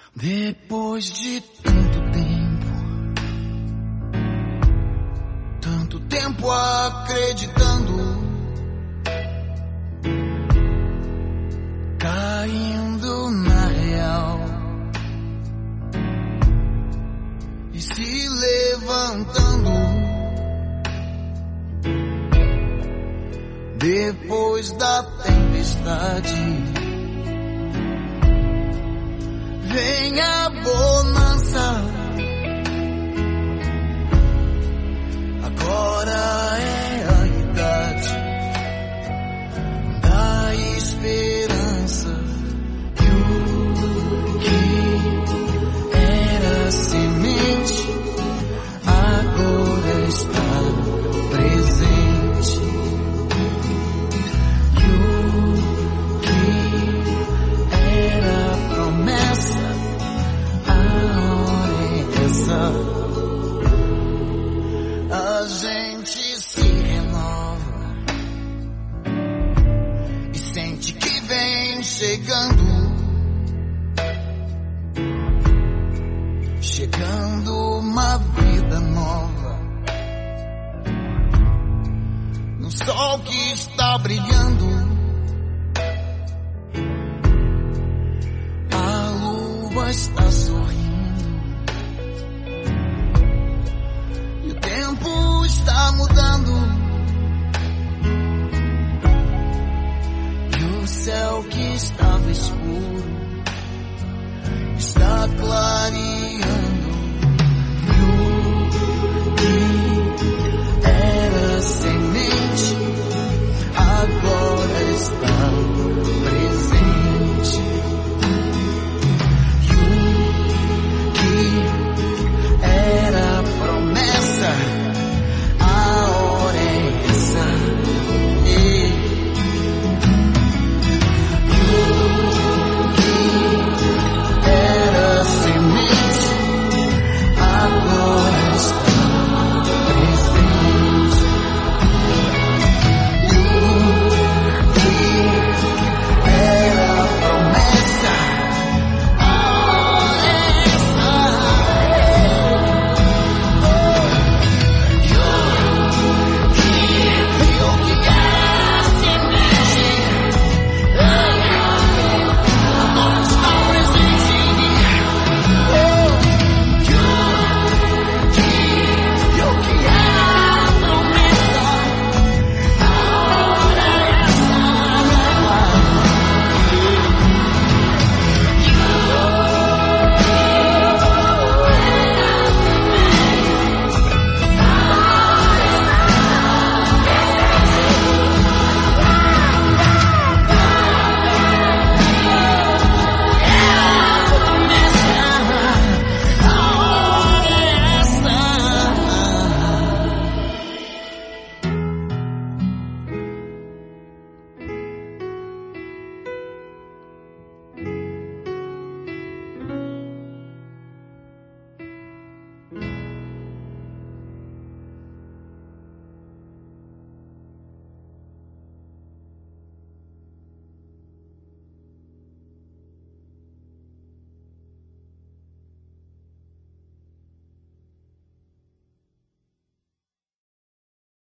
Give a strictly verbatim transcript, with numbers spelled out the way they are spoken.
Depois de tanto tempo, tanto tempo acreditando, caindo na real e se levantando, depois da tempestade vem a bonança. Agora é a idade da esperança. Que o que era semente agora está presente. Que o que era promessa, a gente se renova e sente que vem chegando, chegando uma vida nova, no sol que está brilhando, a lua está sorrindo. O tempo está mudando e o céu que estava escuro está clareando.